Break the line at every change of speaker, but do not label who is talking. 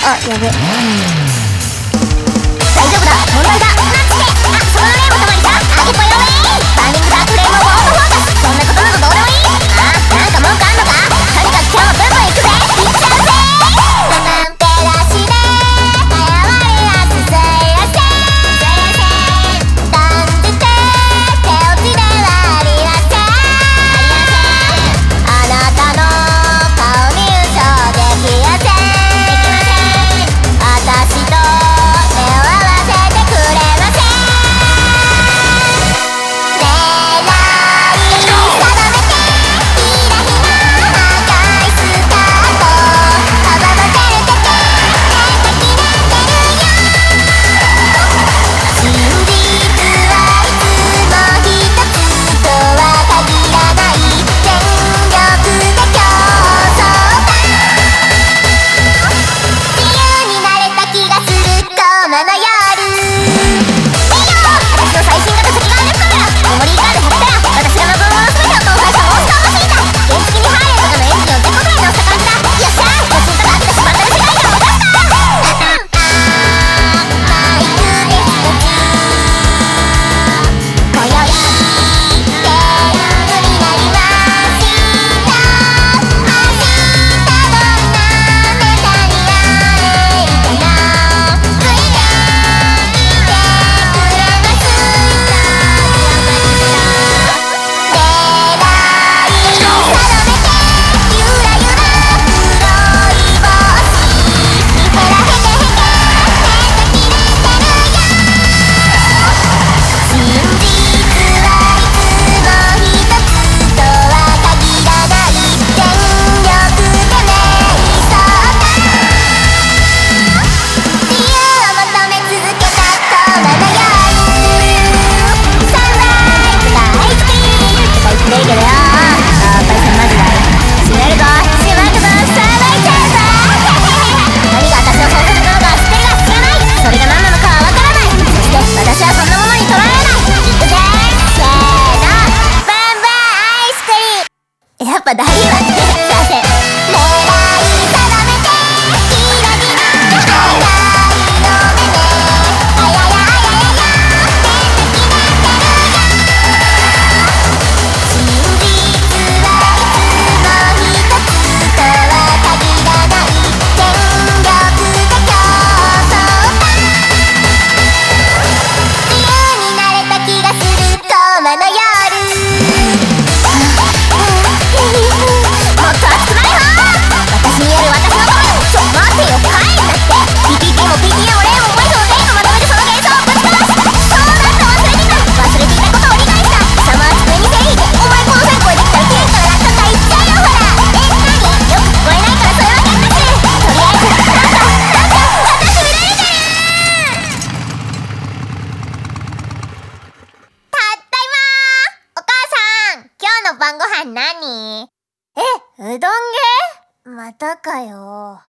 あ、やべ。大丈夫だ、問題だなんつって。あ、そこの例もたまりか。あげぽよウェイ。バーニングダークフレームをオートフォーカス。そんなことなどどうでもいい。あ、なんか文句あんのか。とにかく今日もブンブンいくぜ。いっちゃうぜ。ババンペラシで早割りラスすいらせん断じて手落ちではありません。あなたの顔に嘘できません。私と手を合わせてくれません。狙い定めてひらひら赤いスカート阻ませるだけ平気なってるよ。真実はいつも一つとは限らない全力で競争だ。自由になれた気がするこの夜。いいよ、私の最新型赤眼レフカメラメモリーカード100テラ。私が謎のもの全てを搭載したモンスターマシンだ。原付にハーレーとかのエンジンをデコぐらい直した感じだ。よっしゃー、写真とかあってしまったら世界観を出した。マイクで一つ今宵テーマになりました。明日どんなネタになれるかな。ついてきてくれますか。狙い定めてゆらゆら黒い帽子ほらへけへけ手が切れてるよ。真実はいつも一つとは限らない全力で迷走だ。自由を求め続けたこの夜。サンライズがアイスクリームとか言っていいけどよ。あー、パイセンマジだよ。閉めるぞ、しまくぞ、さばいちゃうぞ。何が私の創作なのか知ってるが知らない。それが何なのかはわからない。そして私はそんなものにとらわれない。いくぜ、せーの、バンバンアイスクリーム。やっぱダリーわね。すいません。狙い定めてひらひら赤いお目目あややあややや天敵なってるよ。真実はいつも一つとは限らない全力で競争だ。自由になれた気がするこの夜。もっと熱くなれよ。私にある私の友よ。ちょ待てよ、帰んなって。PPP も PTA もレイもポイズも全部まとめてその幻想をぶち壊す。そうなんだ、忘れてたことを理解した。貴様は机に線引いてお前この線越えてきたらケーキから落下か言っちゃうよ。ほら何よく聞こえないからそれは逆だし。とりあえず私見れるからたったいまー。お母さん、今日の晩ご飯何？うどんげ？またかよ。